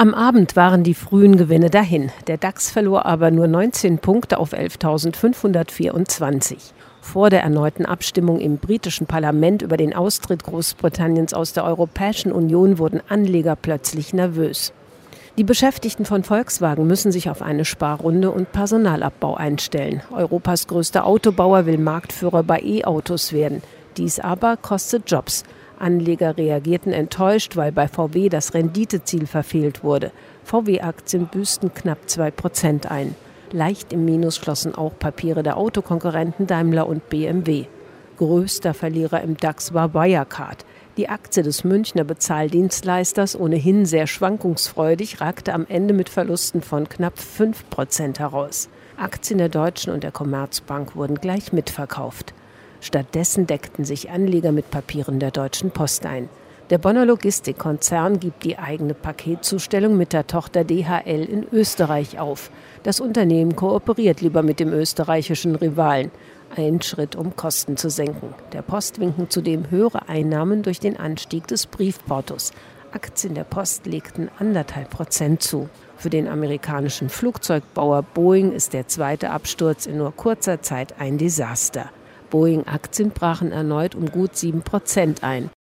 Am Abend waren die frühen Gewinne dahin. Der DAX verlor aber nur 19 Punkte auf 11.524. Vor der erneuten Abstimmung im britischen Parlament über den Austritt Großbritanniens aus der Europäischen Union wurden Anleger plötzlich nervös. Die Beschäftigten von Volkswagen müssen sich auf eine Sparrunde und Personalabbau einstellen. Europas größter Autobauer will Marktführer bei E-Autos werden. Dies aber kostet Jobs. Anleger reagierten enttäuscht, weil bei VW das Renditeziel verfehlt wurde. VW-Aktien büßten knapp 2% ein. Leicht im Minus schlossen auch Papiere der Autokonkurrenten Daimler und BMW. Größter Verlierer im DAX war Wirecard. Die Aktie des Münchner Bezahldienstleisters, ohnehin sehr schwankungsfreudig, ragte am Ende mit Verlusten von knapp 5% heraus. Aktien der Deutschen und der Commerzbank wurden gleich mitverkauft. Stattdessen deckten sich Anleger mit Papieren der Deutschen Post ein. Der Bonner Logistikkonzern gibt die eigene Paketzustellung mit der Tochter DHL in Österreich auf. Das Unternehmen kooperiert lieber mit dem österreichischen Rivalen. Ein Schritt, um Kosten zu senken. Der Post winken zudem höhere Einnahmen durch den Anstieg des Briefportos. Aktien der Post legten 1,5% zu. Für den amerikanischen Flugzeugbauer Boeing ist der zweite Absturz in nur kurzer Zeit ein Desaster. Boeing-Aktien brachen erneut um gut 7% ein.